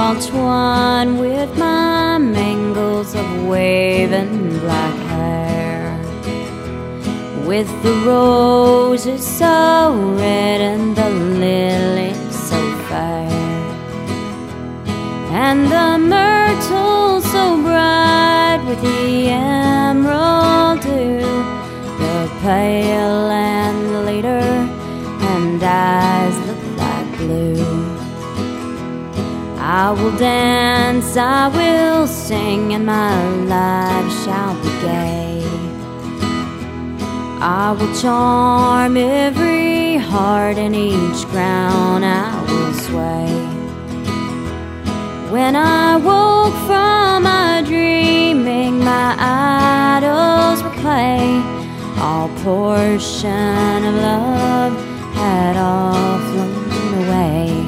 watch one with my mangles of waving black hair, with the roses so red and the lilies so fair, and the myrtle so bright with the emerald dew, the pale and leader and eyes look like blue. I will dance, I will sing, and my life shall be gay. I will charm every heart, and each crown I will sway. When I woke from my dreaming, my idols were clay. All portion of love had all flown away.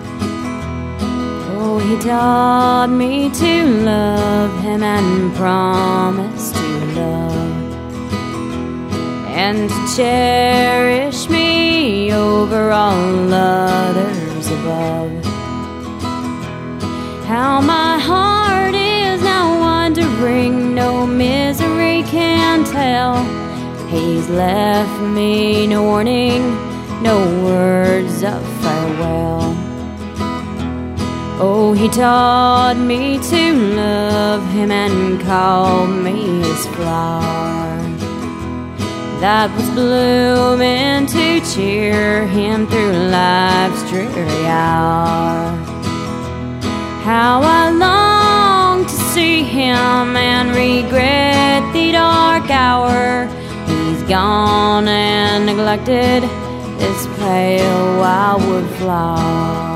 Oh, he taught me to love him and promised to love and to cherish me over all others above. How my heart is now wandering, no misery can tell. He's left me no warning, no words of farewell. Oh, he taught me to love him and called me his flower that was blooming to cheer him through life's dreary hour. How I long to see him and regret the dark hour. He's gone and neglected this pale wildwood flower.